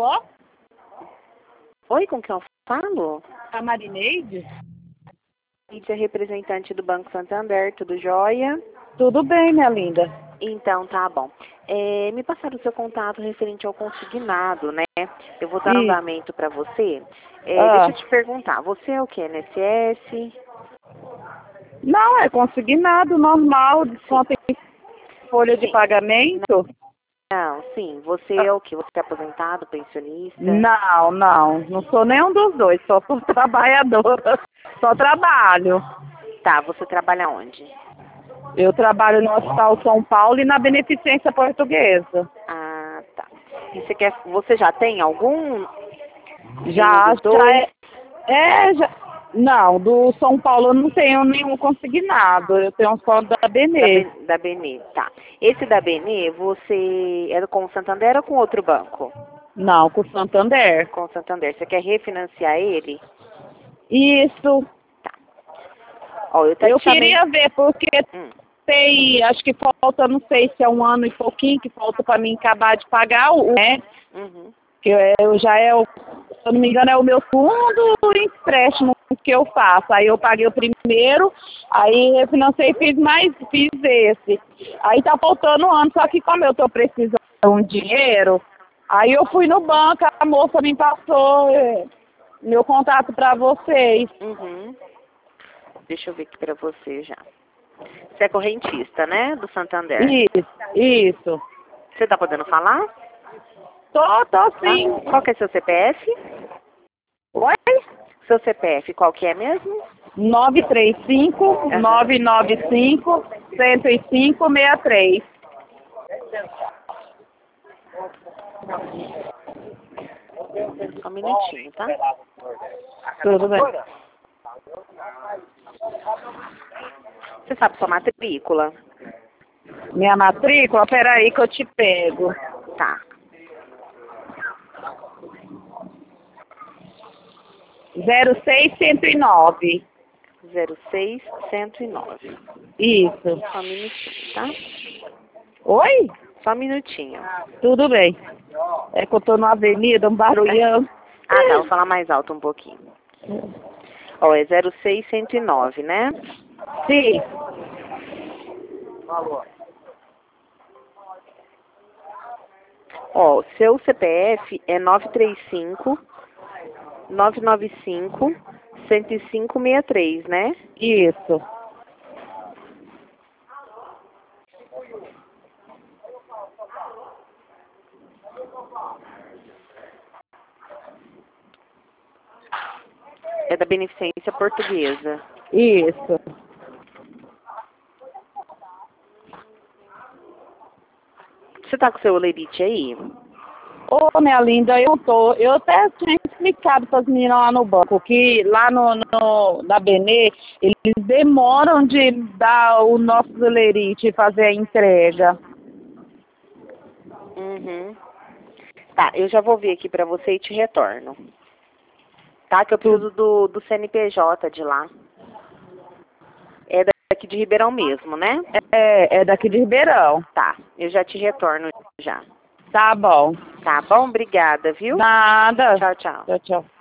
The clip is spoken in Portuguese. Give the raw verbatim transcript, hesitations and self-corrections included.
Alô? Oi, com quem eu falo? A Marineide? Gente, é representante do Banco Santander, tudo jóia? Tudo bem, minha linda. Então, tá bom. É, me passaram o seu contato referente ao consignado, né? Eu vou dar Isso. andamento para você. É, Ah. Deixa eu te perguntar, você é o que? N S S? Não, é consignado, normal, desconto em folha de Sim. pagamento. Não, sim. Você é o que? Você é aposentado, pensionista? Não, não, não sou nenhum dos dois, só sou trabalhadora, só trabalho. Tá, você trabalha onde? Eu trabalho no Hospital São Paulo e na Beneficência Portuguesa. Ah, tá. E você quer, você já tem algum? Nenhum Já, dos já dois? é, é, já, não, do São Paulo eu não tenho nenhum consignado, eu tenho só da Da, Benê. Ben- da Benê, tá. Esse da Benê, você era com o Santander ou com outro banco? Não, com o Santander. Com o Santander. Você quer refinanciar ele? Isso. Tá. Ó, eu até Eu te chamei... queria ver, porque Hum, tem, acho que falta, não sei se é um ano e pouquinho, que falta para mim acabar de pagar o, né? uhum. Que eu, eu já é, o, se eu não me engano, é o meu segundo empréstimo que eu faço. Aí eu paguei o primeiro, aí refinancei e fiz mais, fiz esse. Aí tá faltando um ano, só que como eu tô precisando de um dinheiro, aí eu fui no banco, a moça me passou eh, meu contato para vocês. Uhum. Deixa eu ver aqui pra você já. Você é correntista, né? Do Santander. Isso, isso. Você tá podendo falar? Tô, tô Tá? sim. Qual que é seu C P F? Oi? Seu C P F, qual que é mesmo? nove três cinco, Aham. nove nove cinco, cento e cinco, seis três. Só um minutinho, tá? Tudo bem. Você sabe sua matrícula? Minha matrícula, peraí que eu te pego. Tá. zero seis, cento e nove. zero seis, cento e nove. Isso. Só um minutinho, tá? Oi? Só um minutinho. Tudo bem. É que eu tô na avenida, um barulhão. Ah, tá. Vou falar mais alto um pouquinho. Ó, é zero seis, cento e nove, né? Sim. Ó, seu C P F é nove três cinco, nove nove cinco, cento e cinco, sessenta e três, né? Isso. É da Beneficência Portuguesa. Isso. Você tá com o seu olerite aí? Ô, minha linda, eu tô. Eu até tinha explicado para as meninas lá no banco que lá no, no da Benê, eles demoram de dar o nosso lerite e fazer a entrega. Uhum. Tá, eu já vou ver aqui pra você e te retorno. Tá? Que eu Tudo. preciso do, do C N P J de lá. É daqui de Ribeirão mesmo, né? É, é daqui de Ribeirão. Tá, eu já te retorno já. Tá bom. Tá bom? Obrigada, viu? Nada. Tchau, tchau. Tchau, tchau.